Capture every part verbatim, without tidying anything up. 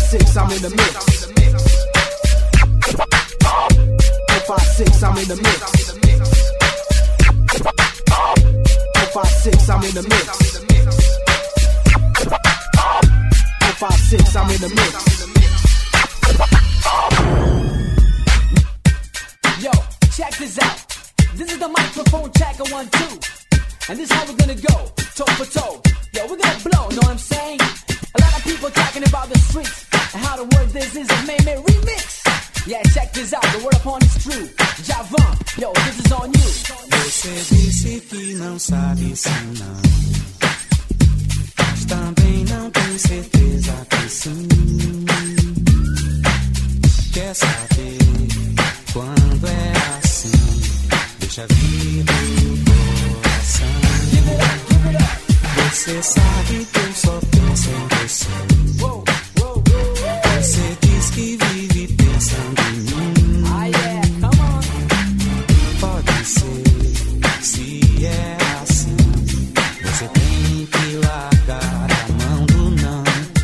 six, I'm in the mix. four five six, I'm in the mix. four five six, I'm in the mix. four five six, I'm in the mix. Yo, check this out. This is the microphone checker one two, and this is how we're gonna go, toe for toe. Yo, we're gonna blow, know what I'm saying? A lot of people talking about the streets and how the word this is a May-May remix. Yeah, check this out, the word upon is true. Javan, yo, this is on you. Você disse que não sabe se não, mas também não tem certeza que sim. Quer saber quando é assim? Deixa vir do coração. Give it up, give it up. Você sabe que eu só penso em você. Whoa, whoa, whoa. Você diz que vive pensando em mim. Ah, yeah, come on. Pode ser, se é assim, você tem que largar a mão do não.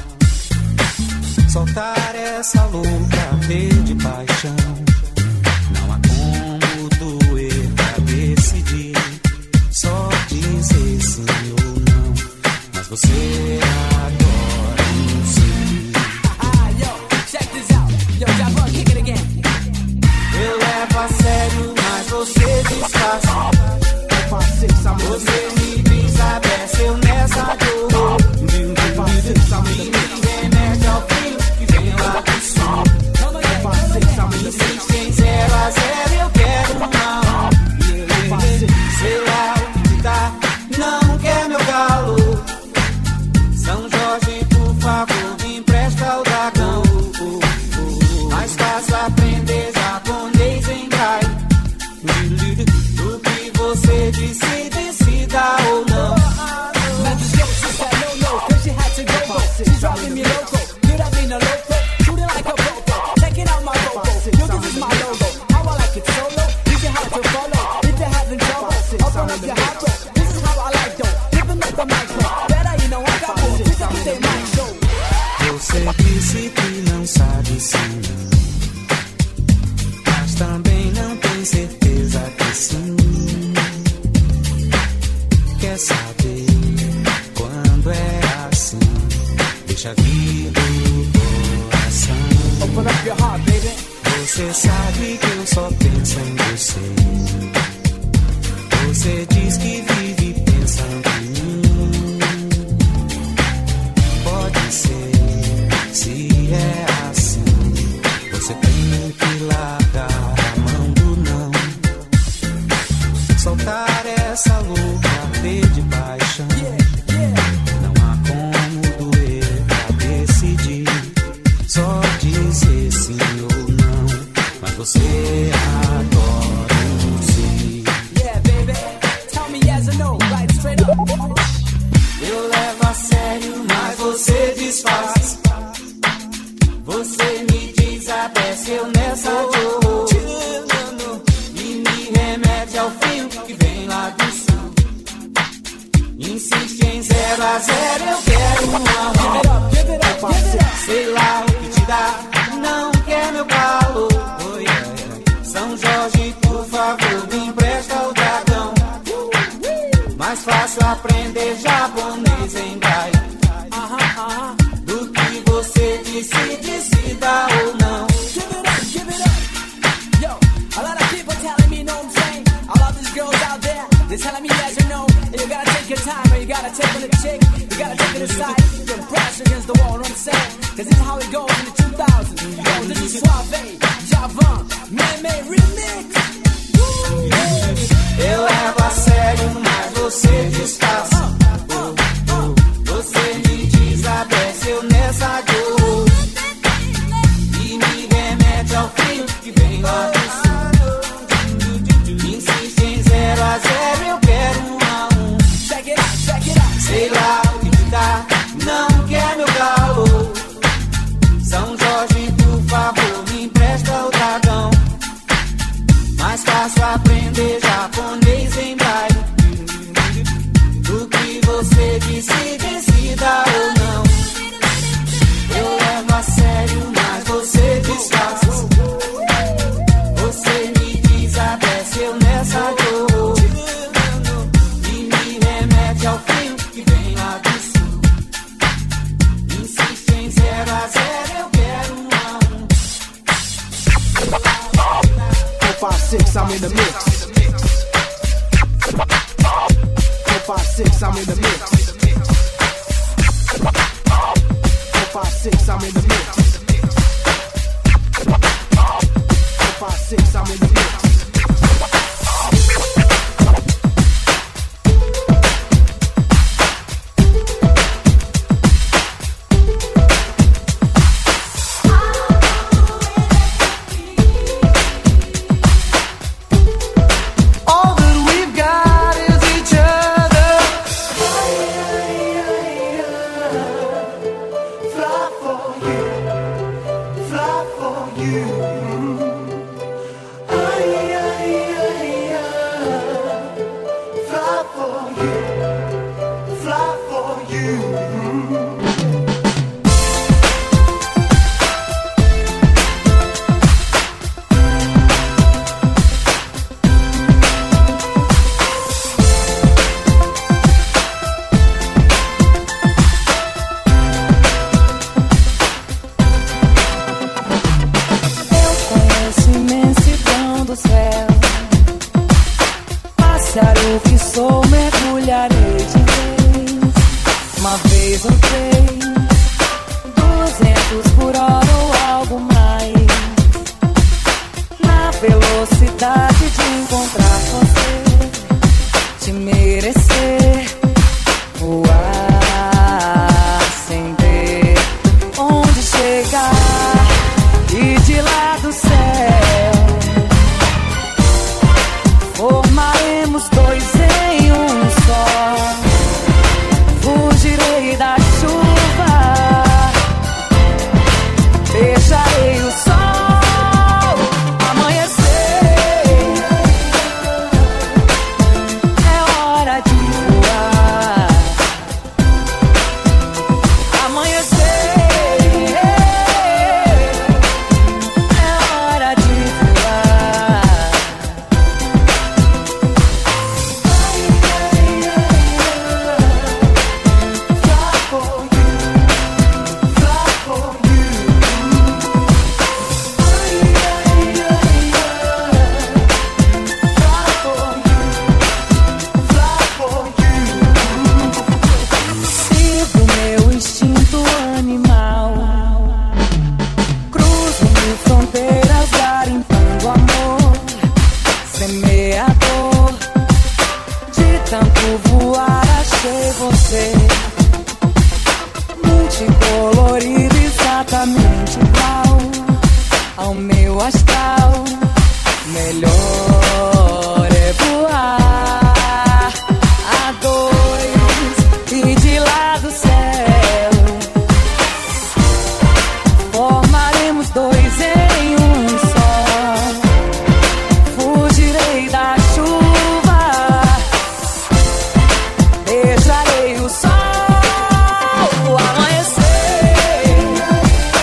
Soltar essa louca ardor de paixão. Não há como doer pra decidir. Só dizer sim ou não, mas você agora não sei. Ah, yo, check this out. Yo, Javan, kick it again. Eu levo a sério, mas você disfarça. four five six, I'm in the Você mix. me desapareceu nessa dor. four five six, I'm in the E mix. me remete ao frio que vem lá do sul. Come again, four come five six, I'm in again. the mix. Insiste em zero a zero, eu quero uma. four five six. Sei lá o que dá, não quer meu calor. São Jorge, por favor, me empresta o dragão. Mais fácil aprender japonês em braille. Do que você disse, decida ou não. Not just yo, she said no, no, cause she had to go, go. She's driving me loco, could I be no loco? Shooting like a popo, checking out my logo. Yo, this is my logo, how I like it solo. You can have to follow, if you're having trouble. Open up your heart, bro. This is how I like though. Giving up the mic, bro. Better you know I got more. This is the mic show. Você disse que não sabe se não, mas também não tem certeza que sim. Quer saber quando é assim? Deixa vir do coração. Open up your heart, baby. Você sabe que eu só penso em você. Você diz que vive pensando em mim. Pode ser, se é assim, você tem que largar a mão do não. Soltar essa louca ardor de paixão. Não há como doer pra decidir. Só dizer sim ou não, mas você agora não sei. Yeah, baby. Tell me yes or no, right straight up. Eu levo a sério, mas você disfarça. Você me desabeceu nessa dor. E me remete ao frio que vem lá do sul. Insiste em zero a zero, eu quero um Give it amor. up, give it up, give it up. Sei lá o que te dá, não quer meu calor. Oh, yeah. São Jorge, por favor, me empresta o dragão. Mais fácil aprender japonês em braille. Uh-huh, uh-huh. Do que você disse, decida ou não. Give it up, give it up. Yo, a lot of people telling me, know what I'm saying? All of these girls out there, they're telling me yes or no. And you gotta take your time, or you gotta take on a chick. You gotta take it aside, your brush against the wall, know what I'm saying? Cause this is how it goes in the two thousands. Yo, this is Suave, Javan, May-May remix. Eu levo a sério, mas você disfarça. Você me desabeceu nessa dor. E me remete ao frio que vem lá do sul. Insiste em zero a zero, eu quero um a um. Check it out, check it out. Sei lá o que te dá, não quer meu calor. São Jorge, por favor, me empresta o dragão. Mais fácil aprender japonês em braille. five, six, I'm in the mix. Four, five, six, I'm in the mix. Four, five, six, I'm in the mix.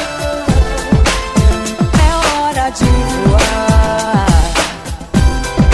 De voar.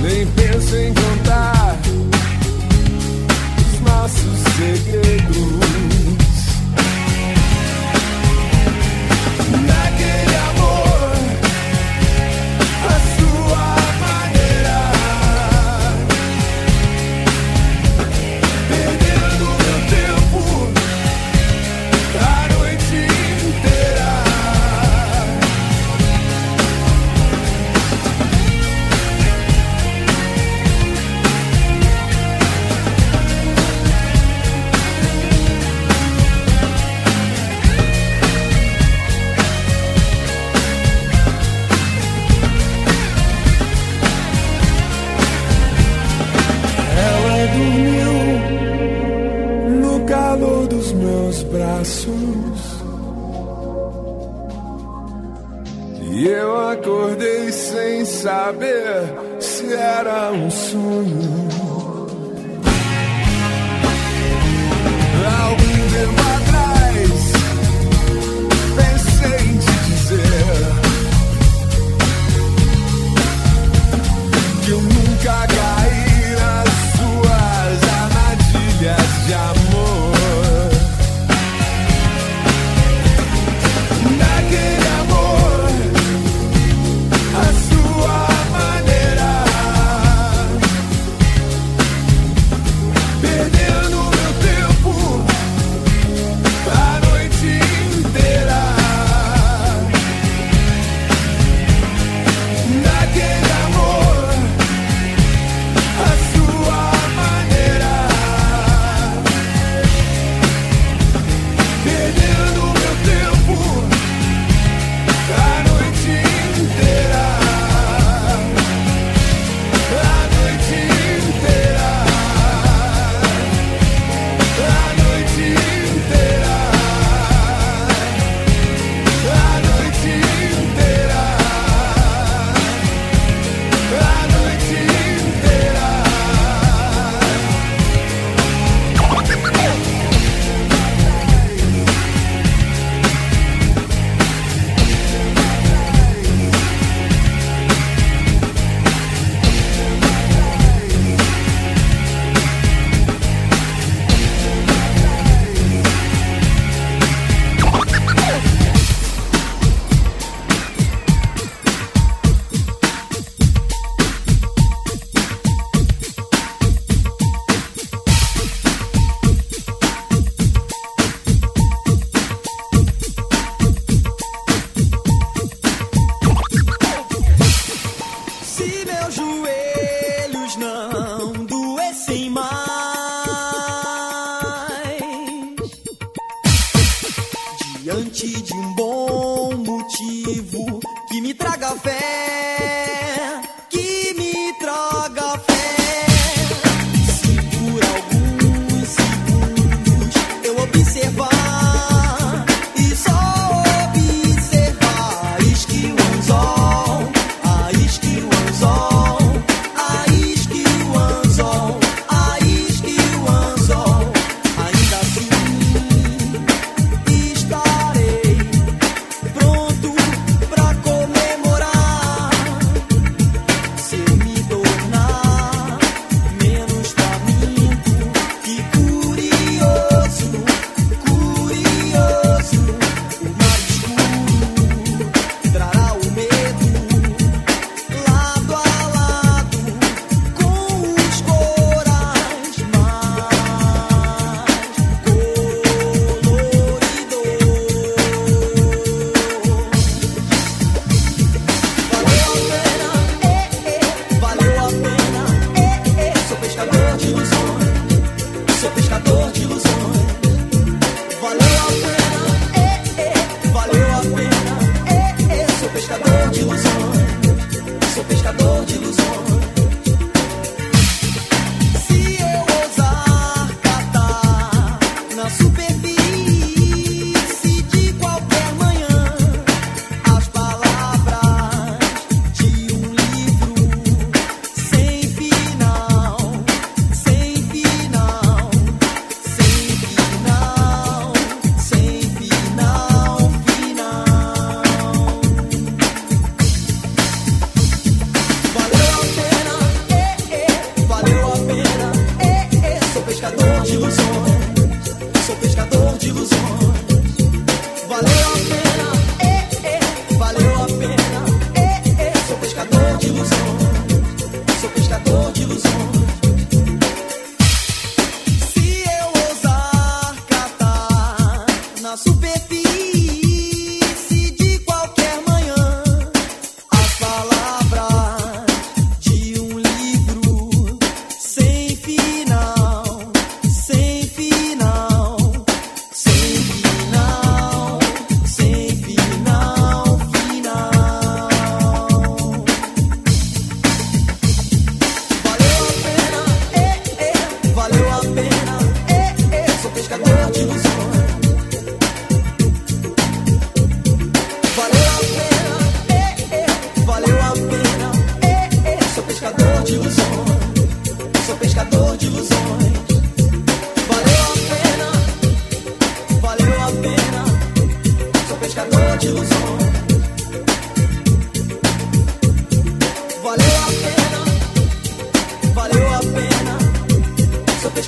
nem penso em contar os nossos segredos. Naquele amor, a sua maneira, perdendo meu tempo a noite inteira. Ela dormiu no calor dos meus braços e eu acordei sem saber se era um sonho. Algum tempo atrás pensei em te dizer que eu nunca caí nas suas armadilhas de amor. Naquele amor, a sua maneira, perdendo meu tempo a noite inteira. Naquele amor, a sua maneira, perdendo meu tempo a noite inteira, a noite inteira, a noite inteira, a noite inteira, a noite inteira. Se meus joelhos não doessem mais, diante de um bom motivo que me traga fé, que me traga fé. Se por alguns segundos eu observar e só observar, isque o anzol, a isque o anzol, a isque o anzol, a isque o anzol, ainda assim estarei pronto pra comemorar.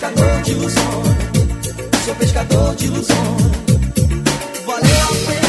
pescador de ilusões, sou pescador de ilusões. Valeu a pena.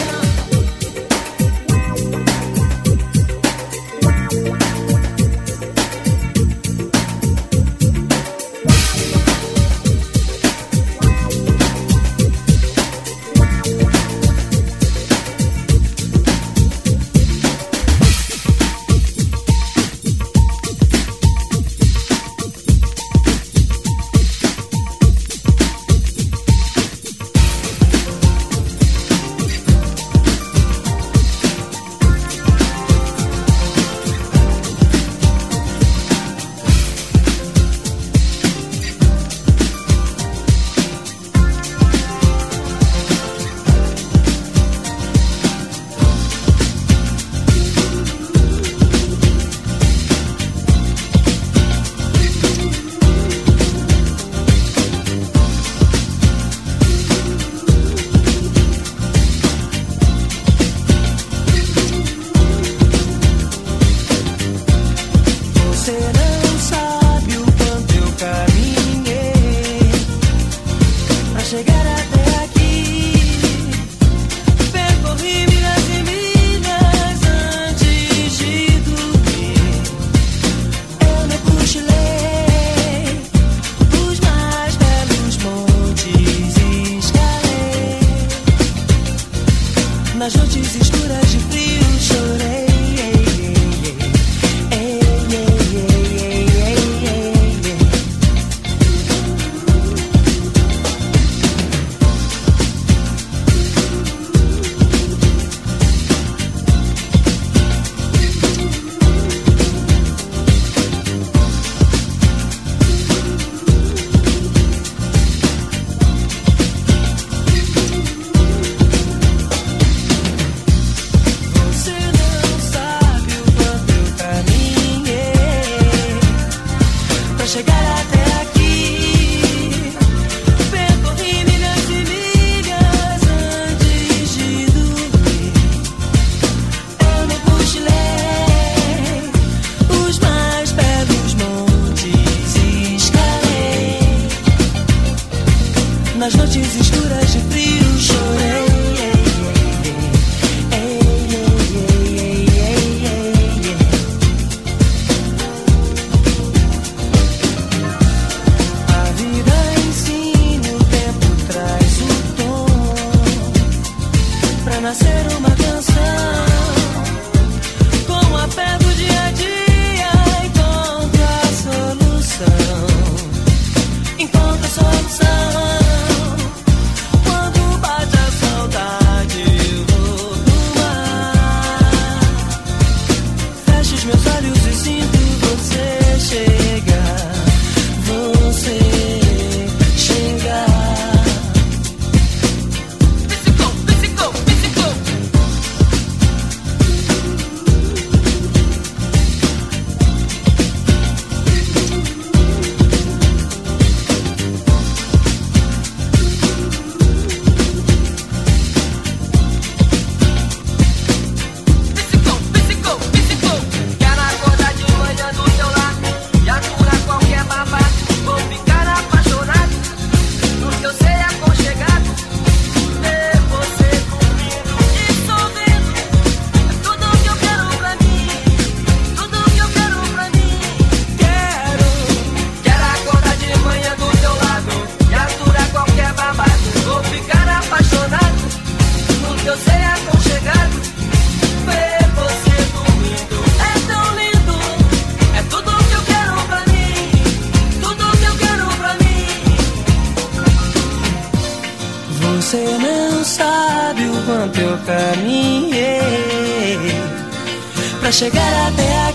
Pra chegar até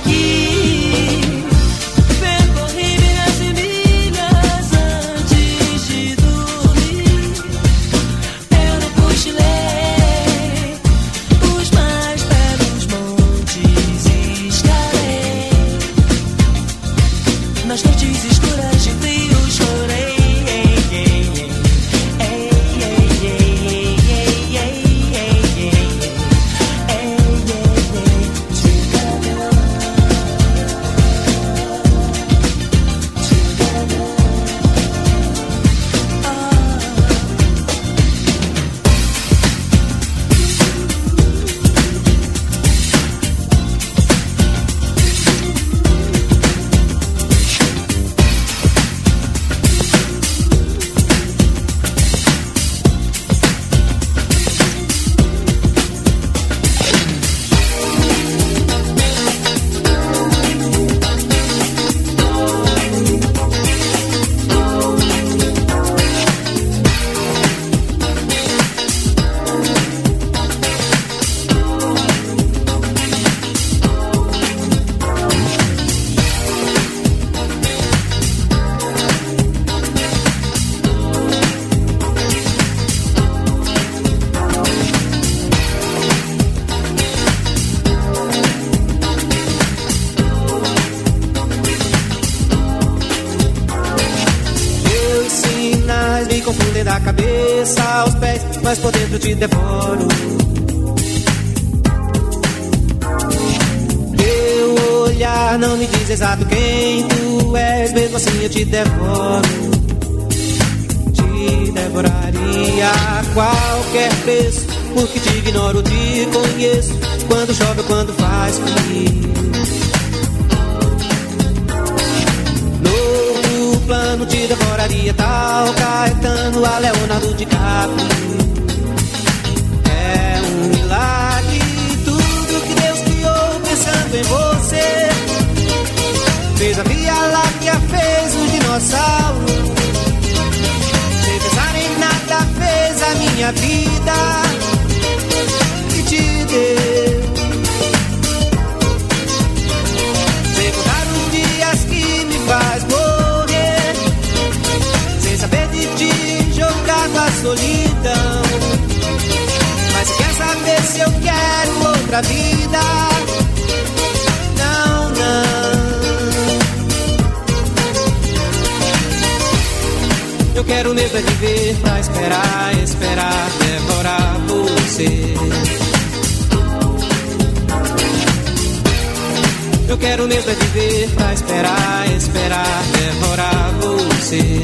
aqui, percorri milhas e milhas antes de dormir. Eu não cochilei os mais belos montes e escalei. Nas noites escuras de frio chorei. me confundem da cabeça aos pés, mas por dentro te devoro. Teu olhar não me diz exato quem tu és, mesmo assim eu te devoro. Te devoraria a qualquer preço, porque te ignoro, te conheço, quando chove ou quando faz frio. No plano te devoraria tal Caetano a Leonardo DiCaprio. É um milagre tudo que Deus criou pensando em você. Fez a Via Láctea, fez o dinossauro. Sem pensar em nada fez a minha vida e te deu. Sem contar os dias que me faz morrer, sem saber de ti, jogado à solidão. Mas se quer saber se eu quero outra vida, não, não. Eu quero mesmo é viver pra esperar, esperar, devorar você. Eu quero mesmo é viver pra esperar, esperar, devorar você.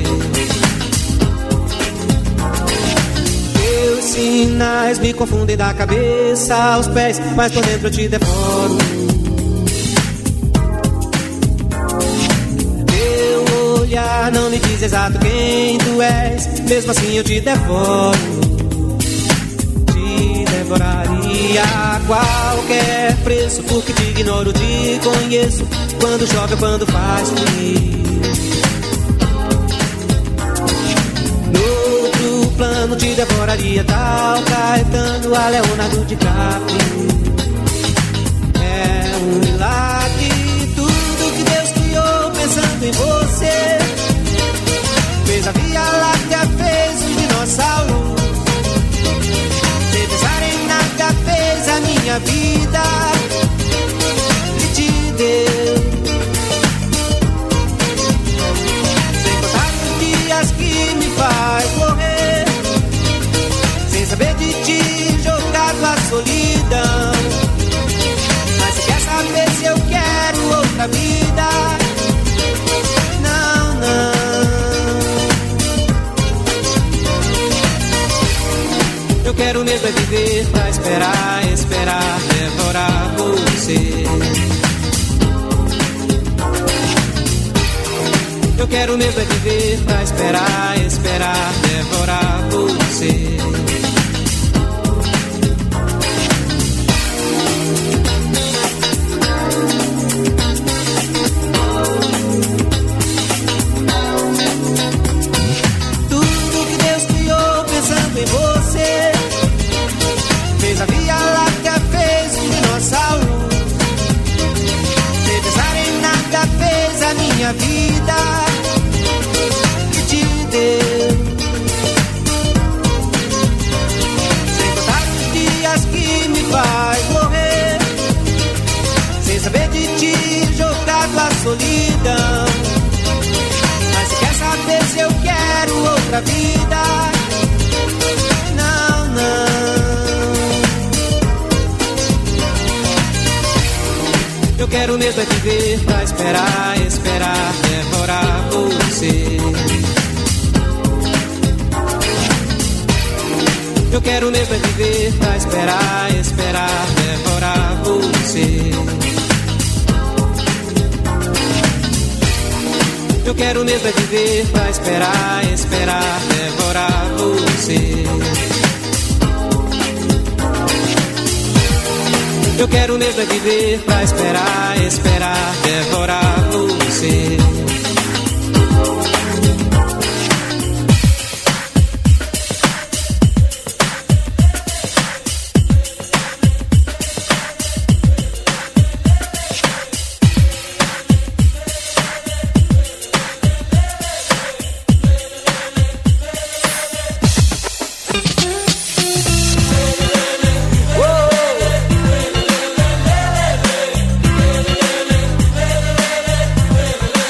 Teus sinais me confundem da cabeça aos pés, mas por dentro eu te devoro. Teu olhar não me diz exato quem tu és, mesmo assim eu te devoro. Te devoraria a qualquer preço, porque te ignoro, te conheço, quando chove ou quando faz frio. No outro plano te devoraria tal Caetano a Leonardo DiCaprio. É um milagre tudo que Deus criou pensando em você. Fez a Via Láctea, fez o dinossauro. Sem pensar em nada fez a minha vida e te deu. Sem contar os dias que me faz morrer, sem saber de ti, jogado à solidão. Mas se quer saber se eu quero outra vida, não, não. Eu quero mesmo é viver pra esperar, esperar, devorar você. Eu quero mesmo é viver pra esperar, esperar, devorar você. Tudo que Deus criou pensando em você. Fez a Via Láctea, fez um dinossauro. Sem pensar em nada fez a minha vida e te deu. Sem contar os dias que me faz morrer, sem saber de ti, jogado à solidão. Mas se quer saber se eu quero outra vida, não, não. Eu quero mesmo é viver pra esperar, esperar, devorar você. Eu quero mesmo é viver pra esperar, esperar, devorar você. Eu quero mesmo é viver pra esperar, esperar, devorar você. Eu quero mesmo é viver pra esperar, esperar, devorar você. Whoa!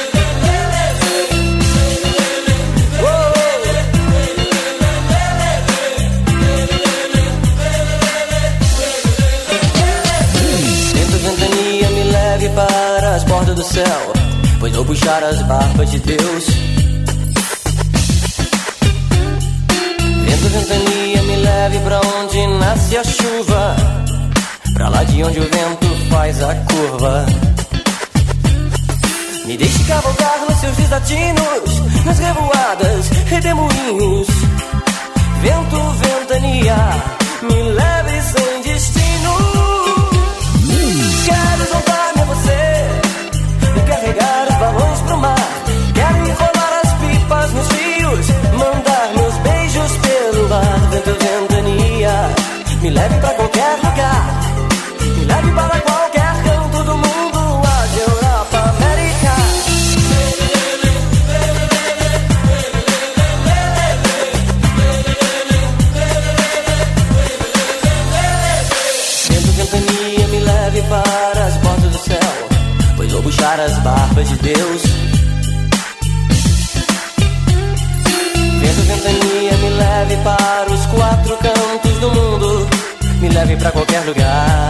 pois vou puxar as barbas de Deus. Vento, ventania, me leve pra onde nasce a chuva, pra lá de onde o vento faz a curva. Me deixe cavalgar nos seus desatinos, nas revoadas, redemoinhos. Vento, ventania, me leve sem destino. Quero juntar-me a você e carregar os balões pro mar. Quero enrolar as pipas nos rios, mandar meus beijos pelo ar. Vento, ventania, me leve pra qualquer lugar, me leve para qualquer canto do mundo, Ásia, Europa, América. Vento, ventania, me leve para as bordas do céu, pois vou puxar as barbas de Deus. Vento, ventania, me leve para os quatro cantos do mundo, me leve pra qualquer lugar.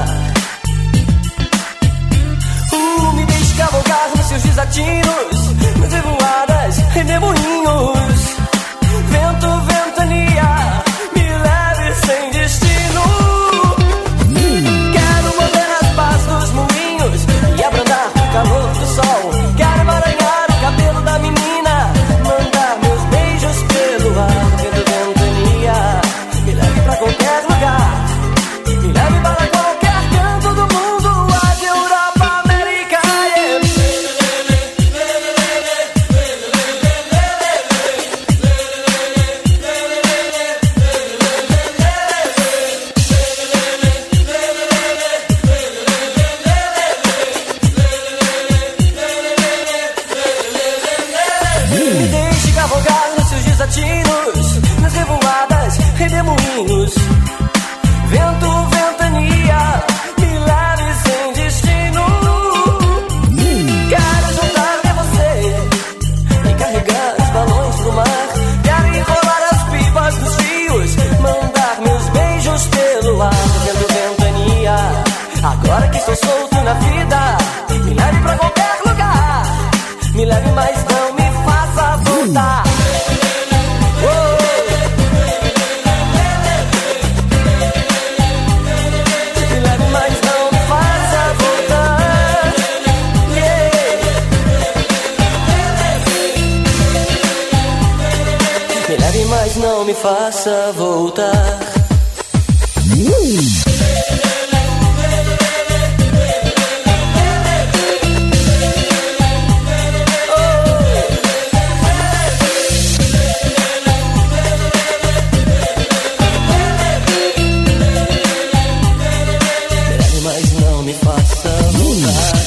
Uh, me deixe cavalgar nos seus desatinos, nas revoadas, redemoinhos. Vento, ventania, me leve sem destino. Quero mover as pás dos moinhos e abrandar o calor do sol. Quero emaranhar o cabelo da menina, mandar meus beijos pelo ar. Vento, ventania, me leve pra qualquer lugar, me leve para qualquer canto do mundo, Ásia, Europa, América. Yeah. Me deixe cavalgar nos seus desatinos, nas revoadas, redemoinhos. Vento, ventania, me leve sem destino. Quero juntar-me a você e carregar os balões pro mar. Quero enrolar as pipas dos rios, mandar meus beijos pelo ar. Vento, ventania, agora que estou solto na vida, me leve pra qualquer lugar, me leve, mas não me faça voltar. Mas não me faça voltar. Mas não me faça voltar.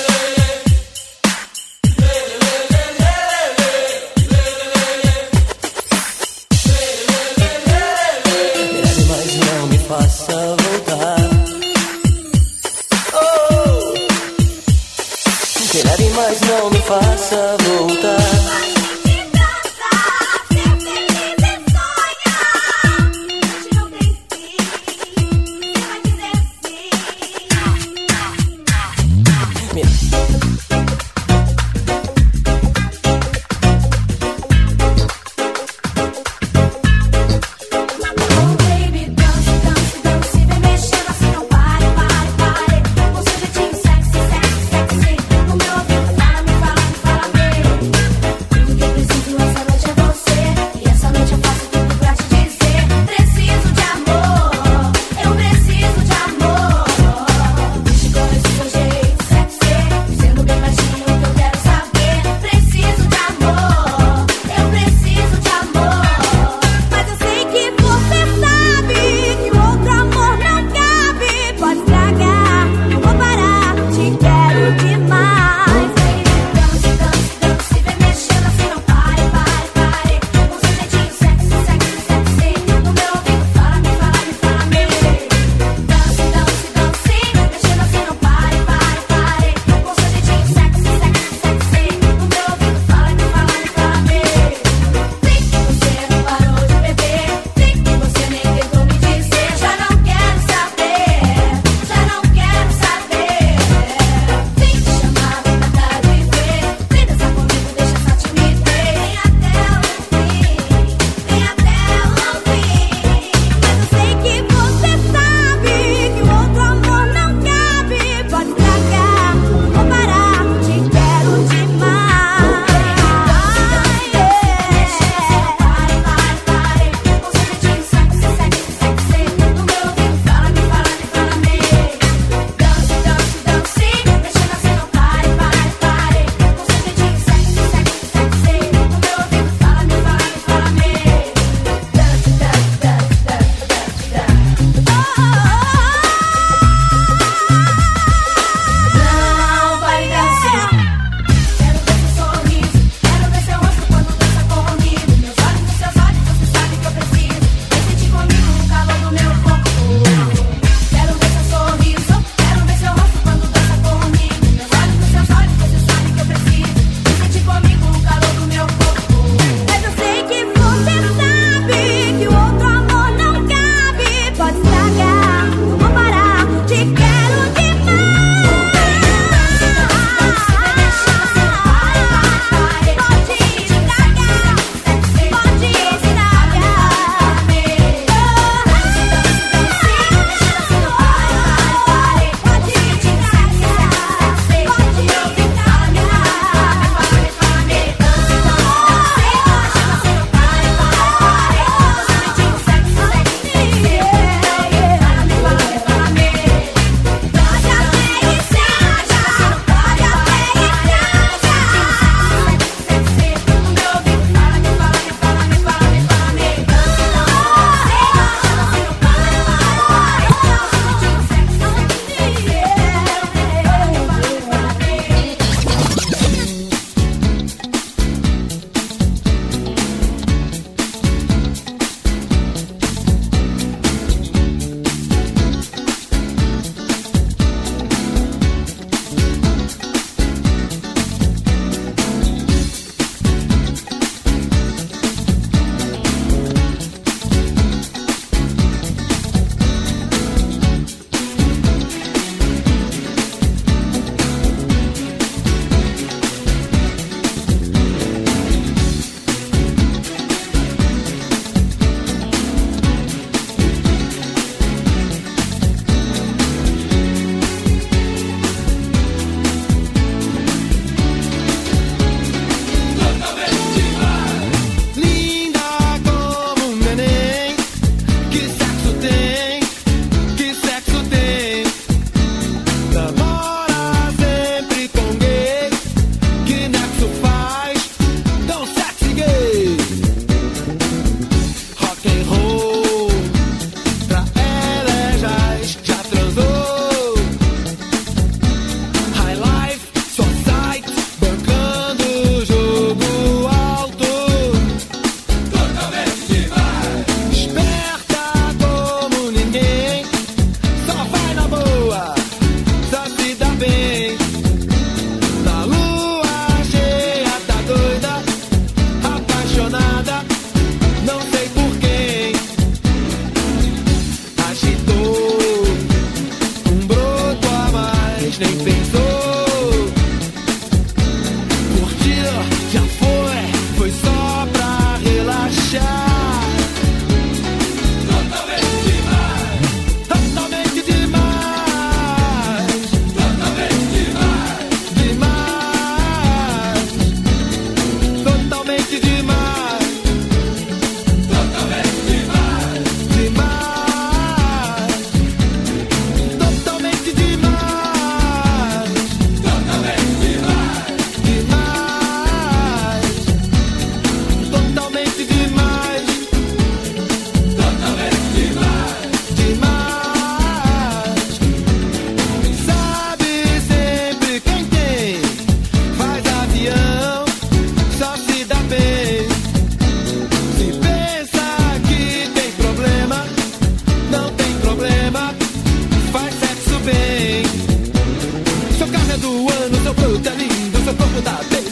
Faça voltar. Oh, me leve, mas não me faça voltar. Fala, me fala, me fala bem.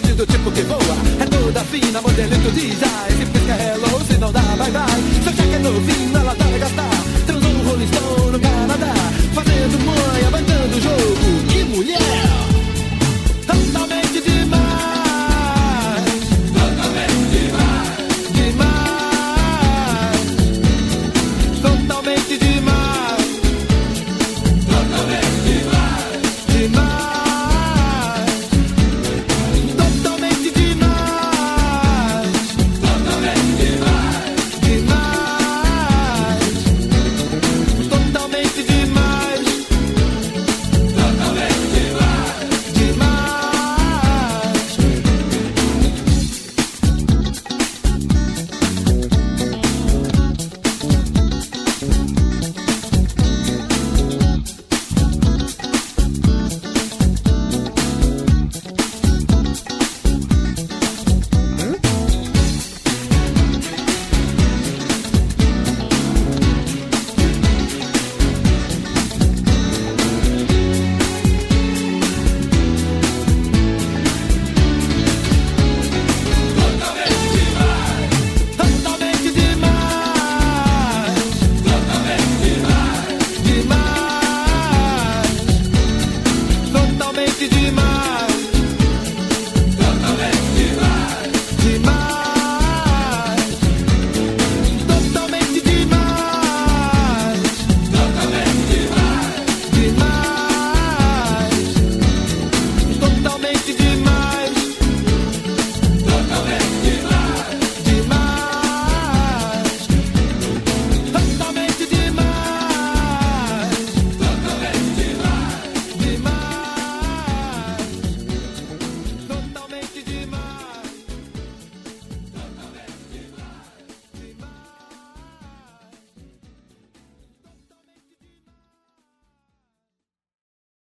vestido tipo que voa. É toda fina, modelito design. Se pisca hello, se não dá bye bye. Seu cheque é novinho, ela dá pra gastar. Transou um Rolling Stone no Canadá, fazendo manha, bancando o jogo. Que mulher!